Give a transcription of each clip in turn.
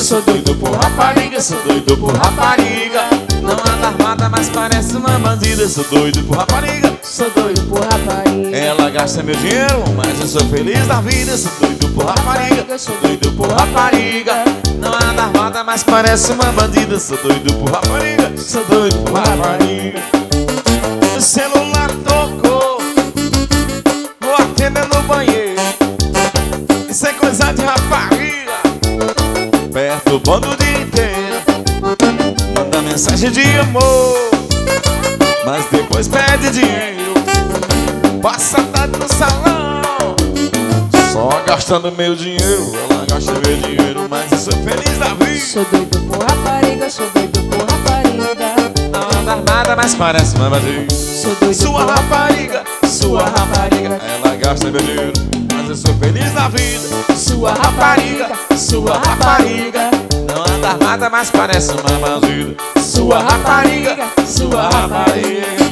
sou doido por rapariga, sou doido por rapariga. Não anda armada, mas parece uma bandida. Sou doido por rapariga, Sou doido por rapariga. ela gasta meu dinheiro, mas eu sou feliz da vida. Sou doido por rapariga, sou doido por rapariga. Não anda armada, mas parece uma bandida. Sou doido por rapariga, sou doido por rapariga. O celular tocou, vou atender no banheiro. Isso é coisa de rapariga, perturbando o dia inteiro. Manda mensagem de amor, mas depois pede dinheiro. Passa a tarde no salão, só gastando meu dinheiro. Ela gasta meu dinheiro, mas eu sou feliz da vida. Sou doido por rapariga, sou doido por rapariga. Não anda armada, mas parece uma bandida. Sou doido Sua por rapariga, sua rapariga. Ela gasta meu dinheiro, mas eu sou feliz da vida. Sua rapariga, sua rapariga. Não anda armada, mas parece uma bandida. Sua rapariga, sua rapariga.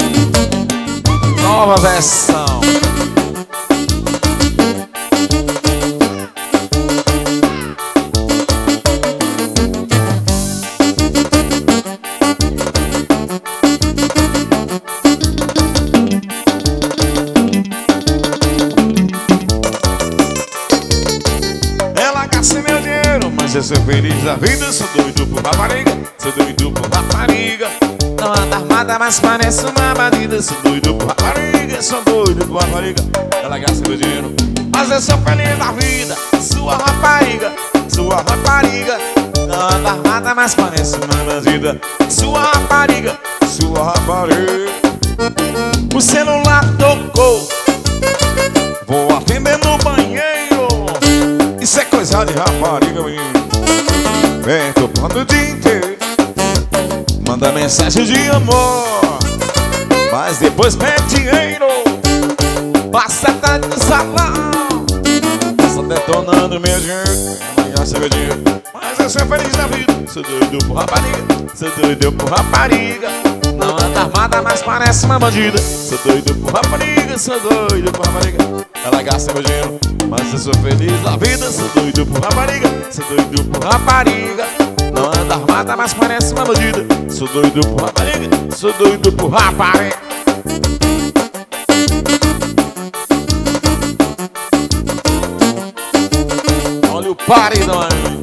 Nova versão. Ela gasta meu dinheiro, mas eu sou feliz da vida. Sou doido por rapariga, sou doido por rapariga. Não anda armada, mas parece uma bandida. Sou doido por rapariga, sou doido por rapariga. Ela gasta meu dinheiro, mas eu sou feliz da vida. Sua rapariga, sua rapariga. Não anda armada, mas parece uma bandida. Sua rapariga, sua rapariga. O celular tocou, vou atender no banheiro. Isso é coisa de rapariga, menino. Vem tocando o dia inteiro. Manda mensagem de amor, mas depois pede dinheiro. Passa a tarde no salão, só detonando meu dinheiro. Ela gasta meu dinheiro, mas eu sou feliz da vida. Sou doido por rapariga, sou doido por rapariga. Não anda armada, mas parece uma bandida. Sou doido por rapariga, sou doido por rapariga. Ela gasta meu dinheiro, mas eu sou feliz da vida. Sou doido por rapariga, sou doido por rapariga. Não anda armada, mas parece uma bandida. Sou doido por rapariga, sou doido por rapariga. Olha o paredão aí.